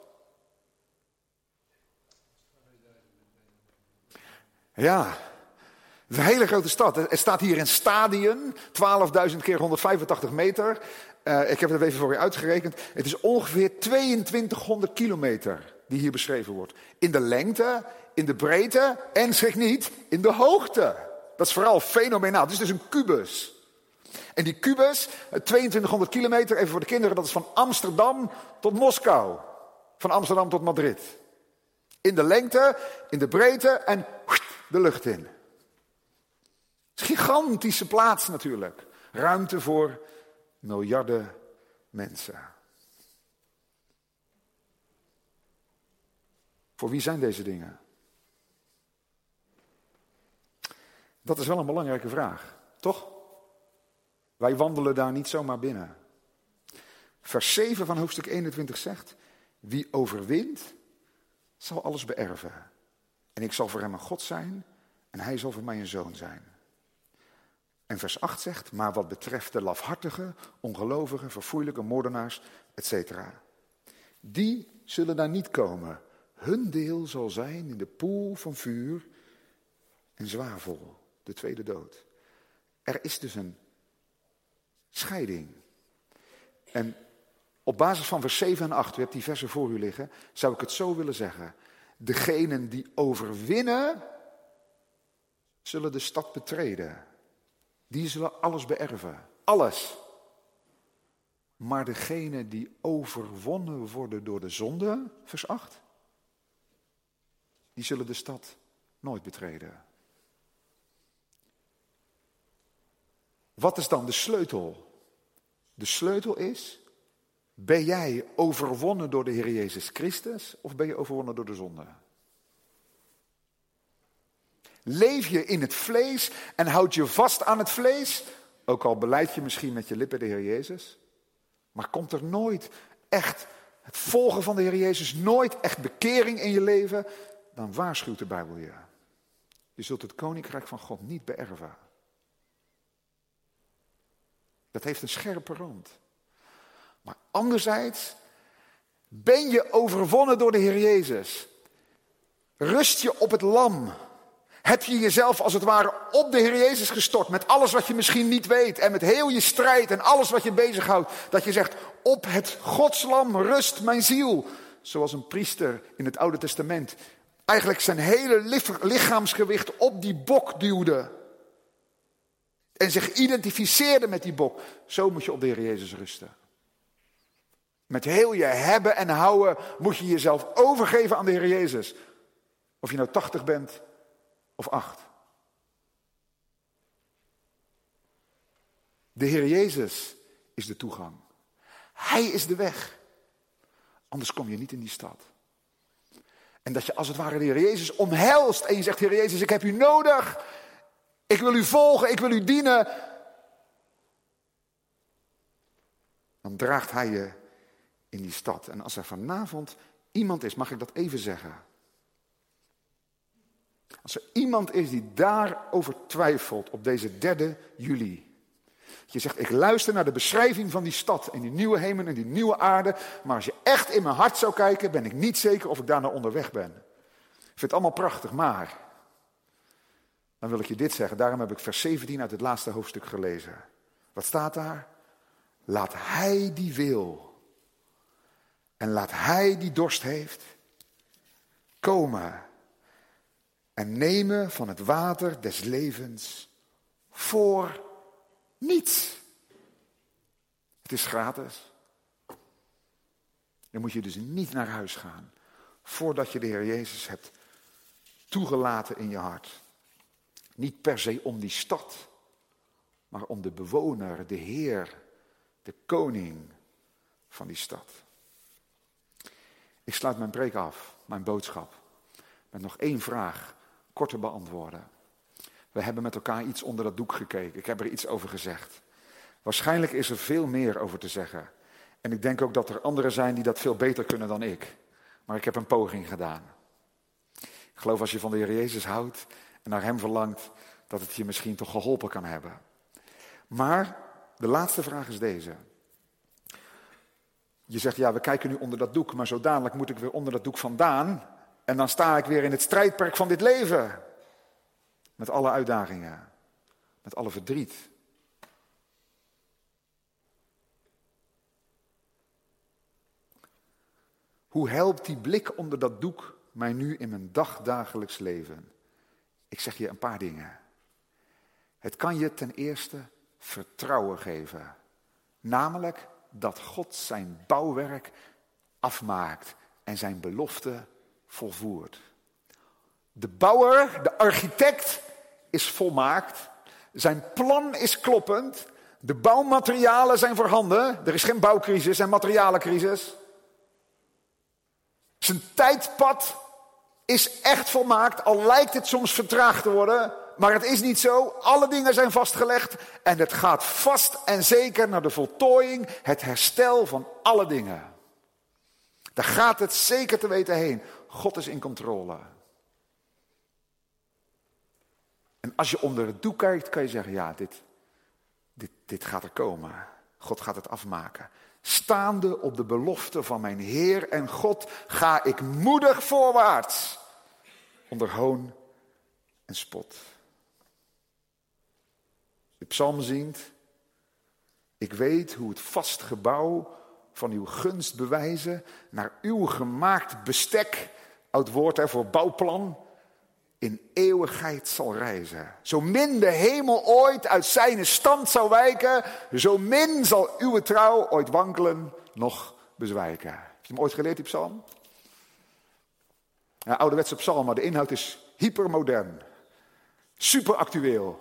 Ja, het is een hele grote stad. Er staat hier in stadium, twaalfduizend keer honderdvijfentachtig meter. Uh, ik heb het even voor je uitgerekend. Het is ongeveer tweeëntwintighonderd kilometer die hier beschreven wordt. In de lengte, in de breedte en, zeg niet, in de hoogte. Dat is vooral fenomenaal. Het is dus een kubus. En die kubus, tweeëntwintighonderd kilometer, even voor de kinderen, dat is van Amsterdam tot Moskou. Van Amsterdam tot Madrid. In de lengte, in de breedte en de lucht in. Het is een gigantische plaats natuurlijk. Ruimte voor miljarden mensen. Voor wie zijn deze dingen? Dat is wel een belangrijke vraag, toch? Wij wandelen daar niet zomaar binnen. Vers zeven van hoofdstuk eenentwintig zegt: wie overwint, zal alles beërven. En ik zal voor hem een God zijn en hij zal voor mij een zoon zijn. En vers acht zegt: maar wat betreft de lafhartigen, ongelovigen, verfoeilijke, moordenaars, et cetera. Die zullen daar niet komen. Hun deel zal zijn in de poel van vuur en zwavel, de tweede dood. Er is dus een scheiding. En op basis van vers zeven en acht, u hebt die versen voor u liggen, zou ik het zo willen zeggen. Degenen die overwinnen, zullen de stad betreden. Die zullen alles beërven. Alles. Maar degenen die overwonnen worden door de zonde, vers acht, die zullen de stad nooit betreden. Wat is dan de sleutel? De sleutel is: ben jij overwonnen door de Heer Jezus Christus of ben je overwonnen door de zonde? Leef je in het vlees en houd je vast aan het vlees, ook al belijd je misschien met je lippen de Heer Jezus, maar komt er nooit echt het volgen van de Heer Jezus, nooit echt bekering in je leven, dan waarschuwt de Bijbel je. Je zult het koninkrijk van God niet beërven. Dat heeft een scherpe rand. Maar anderzijds, ben je overwonnen door de Heer Jezus? Rust je op het lam? Heb je jezelf als het ware op de Heer Jezus gestort met alles wat je misschien niet weet en met heel je strijd en alles wat je bezighoudt, dat je zegt: op het Godslam rust mijn ziel. Zoals een priester in het Oude Testament eigenlijk zijn hele lichaamsgewicht op die bok duwde. En zich identificeerde met die bok. Zo moet je op de Heer Jezus rusten. Met heel je hebben en houden moet je jezelf overgeven aan de Heer Jezus. Of je nou tachtig bent of acht. De Heer Jezus is de toegang. Hij is de weg. Anders kom je niet in die stad. En dat je als het ware de Heer Jezus omhelst en je zegt: Heer Jezus, ik heb u nodig. Ik wil u volgen, ik wil u dienen. Dan draagt hij je in die stad. En als er vanavond iemand is, mag ik dat even zeggen. Als er iemand is die daarover twijfelt op deze derde juli. Je zegt, ik luister naar de beschrijving van die stad en die nieuwe hemel en die nieuwe aarde. Maar als je echt in mijn hart zou kijken, ben ik niet zeker of ik daar nou onderweg ben. Ik vind het allemaal prachtig, maar dan wil ik je dit zeggen. Daarom heb ik vers zeventien uit het laatste hoofdstuk gelezen. Wat staat daar? Laat hij die wil en laat hij die dorst heeft komen en nemen van het water des levens voor niets. Het is gratis. Dan moet je dus niet naar huis gaan voordat je de Heer Jezus hebt toegelaten in je hart. Niet per se om die stad, maar om de bewoner, de Heer, de koning van die stad. Ik sluit mijn preek af, mijn boodschap, met nog één vraag, kort te beantwoorden. We hebben met elkaar iets onder dat doek gekeken. Ik heb er iets over gezegd. Waarschijnlijk is er veel meer over te zeggen. En ik denk ook dat er anderen zijn die dat veel beter kunnen dan ik. Maar ik heb een poging gedaan. Ik geloof als je van de Heer Jezus houdt en naar hem verlangt, dat het je misschien toch geholpen kan hebben. Maar de laatste vraag is deze. Je zegt, ja, we kijken nu onder dat doek, maar zo dadelijk moet ik weer onder dat doek vandaan. En dan sta ik weer in het strijdperk van dit leven. Met alle uitdagingen. Met alle verdriet. Hoe helpt die blik onder dat doek mij nu in mijn dagdagelijks leven? Ik zeg je een paar dingen. Het kan je ten eerste vertrouwen geven. Namelijk dat God zijn bouwwerk afmaakt en zijn belofte volvoert. De bouwer, de architect, is volmaakt. Zijn plan is kloppend. De bouwmaterialen zijn voorhanden. Er is geen bouwcrisis en materialencrisis. Zijn tijdpad is echt volmaakt, al lijkt het soms vertraagd te worden. Maar het is niet zo. Alle dingen zijn vastgelegd. En het gaat vast en zeker naar de voltooiing, het herstel van alle dingen. Daar gaat het zeker te weten heen. God is in controle. En als je onder het doek kijkt, kan je zeggen, ja, dit, dit, dit gaat er komen. God gaat het afmaken. Staande op de belofte van mijn Heer en God ga ik moedig voorwaarts. Onder hoon en spot. De psalm zingt. Ik weet hoe het vast gebouw van uw gunst bewijzen naar uw gemaakt bestek, oud woord hè, voor bouwplan, in eeuwigheid zal reizen. Zo min de hemel ooit uit zijn stand zou wijken, zo min zal uw trouw ooit wankelen, nog bezwijken. Heb je hem ooit geleerd, die psalm? Ja, ouderwetse psalm, maar de inhoud is hypermodern. Super actueel.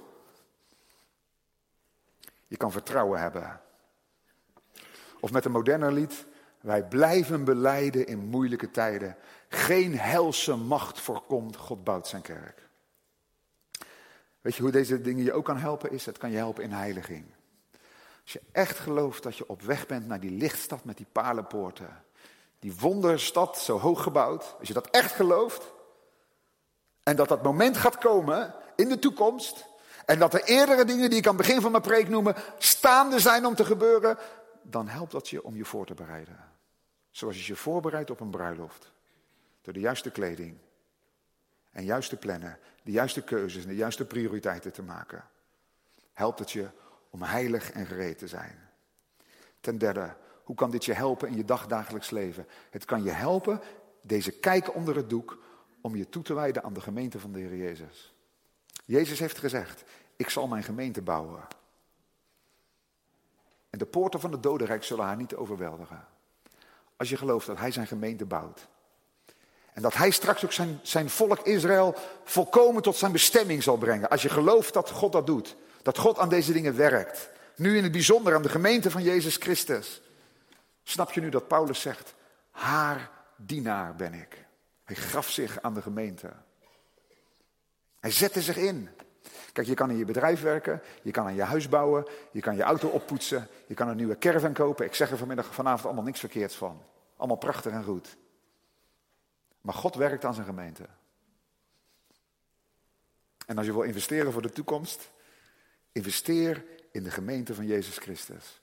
Je kan vertrouwen hebben. Of met een moderner lied. Wij blijven belijden in moeilijke tijden. Geen helse macht voorkomt, God bouwt zijn kerk. Weet je hoe deze dingen je ook kan helpen? Is het kan je helpen in heiliging. Als je echt gelooft dat je op weg bent naar die lichtstad met die paarlenpoorten. Die wonderstad, zo hoog gebouwd. Als je dat echt gelooft. En dat dat moment gaat komen in de toekomst. En dat de eerdere dingen die ik aan het begin van mijn preek noemde staande zijn om te gebeuren. Dan helpt dat je om je voor te bereiden. Zoals je je voorbereidt op een bruiloft. Door de juiste kleding. En juiste plannen. De juiste keuzes en de juiste prioriteiten te maken. Helpt het je om heilig en gereed te zijn. Ten derde, hoe kan dit je helpen in je dagdagelijks leven? Het kan je helpen, deze kijk onder het doek, om je toe te wijden aan de gemeente van de Heer Jezus. Jezus heeft gezegd, ik zal mijn gemeente bouwen. En de poorten van het dodenrijk zullen haar niet overweldigen. Als je gelooft dat hij zijn gemeente bouwt. En dat hij straks ook zijn, zijn volk Israël volkomen tot zijn bestemming zal brengen. Als je gelooft dat God dat doet. Dat God aan deze dingen werkt. Nu in het bijzonder aan de gemeente van Jezus Christus. Snap je nu dat Paulus zegt, haar dienaar ben ik. Hij gaf zich aan de gemeente. Hij zette zich in. Kijk, je kan in je bedrijf werken, je kan aan je huis bouwen, je kan je auto oppoetsen, je kan een nieuwe caravan kopen. Ik zeg er vanmiddag, vanavond allemaal niks verkeerds van. Allemaal prachtig en goed. Maar God werkt aan zijn gemeente. En als je wil investeren voor de toekomst, investeer in de gemeente van Jezus Christus.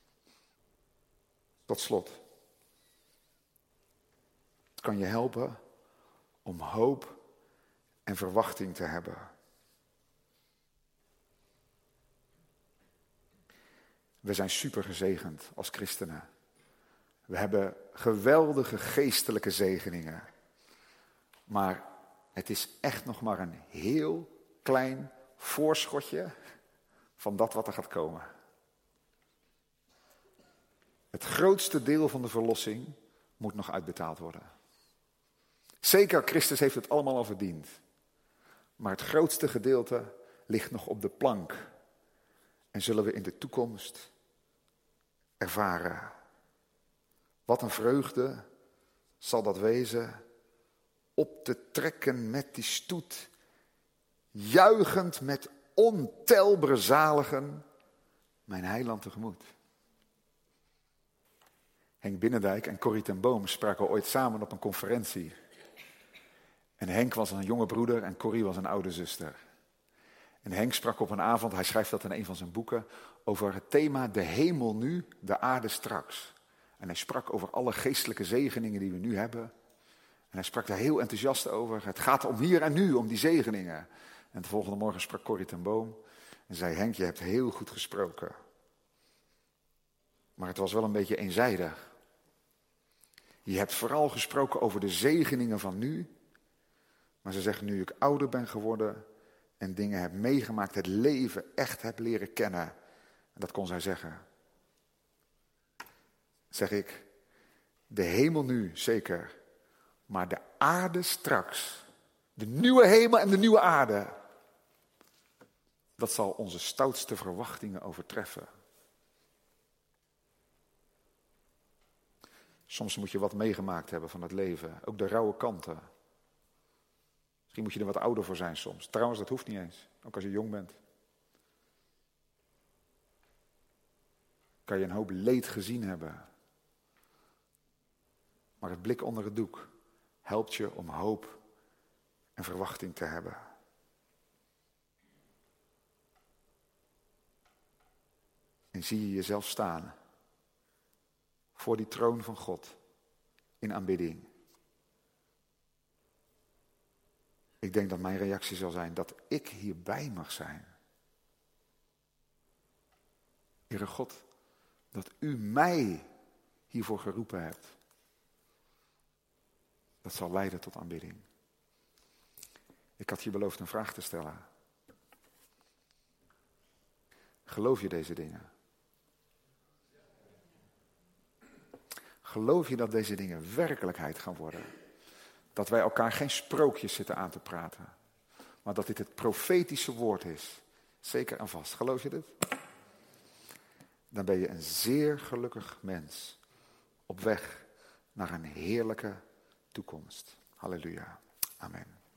Tot slot. Het kan je helpen om hoop en verwachting te hebben. We zijn super gezegend als christenen. We hebben geweldige geestelijke zegeningen. Maar het is echt nog maar een heel klein voorschotje van dat wat er gaat komen. Het grootste deel van de verlossing moet nog uitbetaald worden. Zeker, Christus heeft het allemaal al verdiend. Maar het grootste gedeelte ligt nog op de plank. En zullen we in de toekomst ervaren. Wat een vreugde zal dat wezen. Op te trekken met die stoet. Juichend met ontelbare zaligen. Mijn heiland tegemoet. Henk Binnendijk en Corrie ten Boom spraken ooit samen op een conferentie. En Henk was een jonge broeder en Corrie was een oude zuster. En Henk sprak op een avond, hij schrijft dat in een van zijn boeken, over het thema de hemel nu, de aarde straks. En hij sprak over alle geestelijke zegeningen die we nu hebben. En hij sprak daar heel enthousiast over. Het gaat om hier en nu, om die zegeningen. En de volgende morgen sprak Corrie ten Boom en zei, Henk, je hebt heel goed gesproken. Maar het was wel een beetje eenzijdig. Je hebt vooral gesproken over de zegeningen van nu. Maar ze zeggen, nu ik ouder ben geworden en dingen heb meegemaakt, het leven echt heb leren kennen. En dat kon zij zeggen. Zeg ik, de hemel nu zeker, maar de aarde straks. De nieuwe hemel en de nieuwe aarde. Dat zal onze stoutste verwachtingen overtreffen. Soms moet je wat meegemaakt hebben van het leven. Ook de rauwe kanten. Misschien moet je er wat ouder voor zijn soms. Trouwens, dat hoeft niet eens. Ook als je jong bent. Kan je een hoop leed gezien hebben. Maar het blik onder het doek helpt je om hoop en verwachting te hebben. En zie je jezelf staan voor die troon van God in aanbidding. Ik denk dat mijn reactie zal zijn dat ik hierbij mag zijn. Heere God, dat u mij hiervoor geroepen hebt. Dat zal leiden tot aanbidding. Ik had je beloofd een vraag te stellen. Geloof je deze dingen? Geloof je dat deze dingen werkelijkheid gaan worden? Dat wij elkaar geen sprookjes zitten aan te praten. Maar dat dit het profetische woord is. Zeker en vast. Geloof je dit? Dan ben je een zeer gelukkig mens. Op weg naar een heerlijke toekomst. Halleluja. Amen.